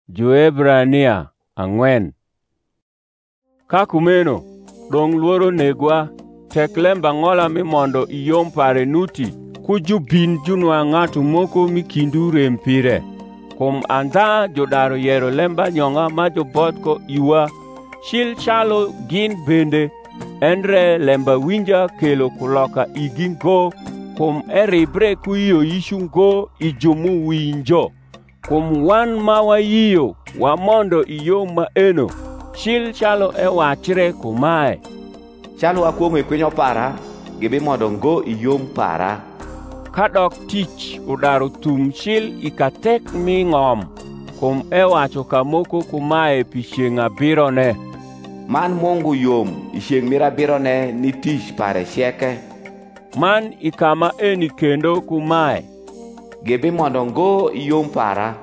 Jo-Ebrania 4. Kakumeno, dong luoro negwa, tek lemba ng'ola mi mondo iyom pare nuti, kujubin junwa ng'ato moko mikindu rem pire. Kum andha jodaro yero lemba nyong'a ma jobodko iwa, shil chalo gin bende, endre lemba winja kelo kuloka igingo, kum eribre kuiyo ishungo ijumu winjo. Kum wan ma wayiyo wa mondo iyom ma eno, shil chalo wachre kumae. Chalo akwong'o e kwinyo para, gibi mondo ngo iyom para. Kadok tich udaro tum shil ikatek mi ng'om, kum wacho kamoko kumae pichieng' abirone. Man Mungu yom ichieng' mirabirone ni tich pare sieke. Man ikama eni kendo kumae. Gibi mondo ngo iyom para.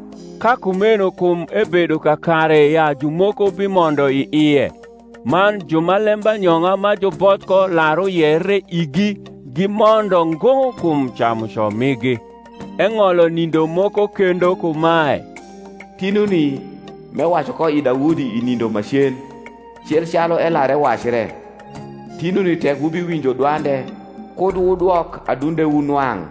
Kakumeno kum ebedo kakare ya jumoko bi mondo iye. Man jumalemba nyong'a ma jobodko laro yere igi gi mondo ngo kum chamo shomigi. Eng'olo nindo moko kendo kumae. Tinuni me wacho ko i Daudi inindo machien, chiel chalo lare wachre. Tinuni tek ubi winjo dwande, kud udwok adunde unwang'.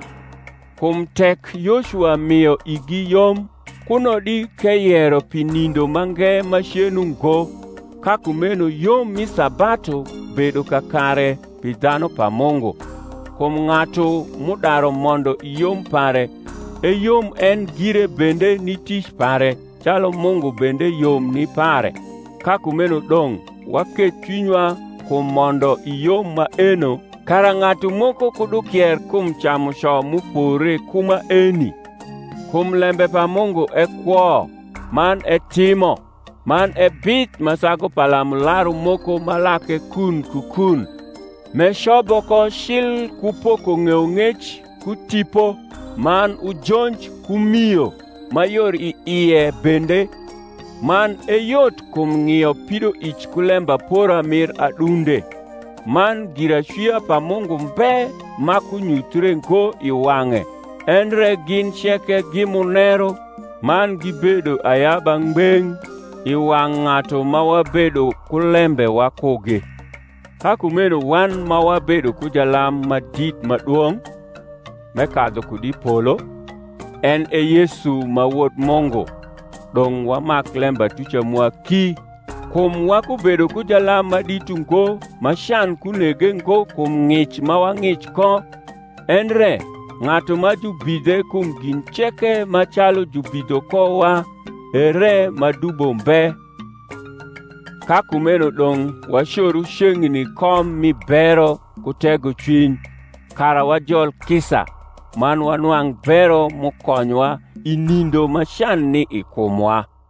Kum tek Yoshua miyo igi yom, kunodi keyero pinindo mange machienu ngo, kakumeno yom mi sabato bedo kakare pi dhano pa Mungu. Kum ng'ato mudaro mondo iyom pare, yom en gire bende ni tich pare, chalo Mungu bende yom ni pare. Kakumeno dong, waket chunywa kum mondo iyom ma eno, kara ng'ato moko kudukier kum chamo sho mupore kuma eni. Kum lembe pa Mungu kwo, man timo, man bit masago palamu laru moko malake kun kukun. Me shoboko shil kupoko ng'ew ng'ech kutipo, man ujonj kumiyo, mayor iye bende, man yot kum ng'iyo pido ich kulemba pora mir adunde. Man girachia pa Mungu mbe makunyutre ngo iwang'e. Endre gin cheke gimunero, man gibedo ayaba ngbeng, iwang' ng'ato ma wabedo kulembe wakoge. Kakumeno wan ma wabedo kujalam madit maduong', mekadho kudi polo, en Yesu ma wuod Mungu, dong wamak lemba tucha mwa ki, kum wakubedo kujalam maditu ngo, mashan kunege ngo kum ng'ich ma wang'ich ko, endre ng'ato ma jubidhe kum gin cheke machalo jubidho kowa, ere madubo mbe. Kakumeno dong washoru shengni kom mi bero kutego chwiny, kara wajol kisa, man wanwang' bero mukonywa inindo mashan ni ikumwa.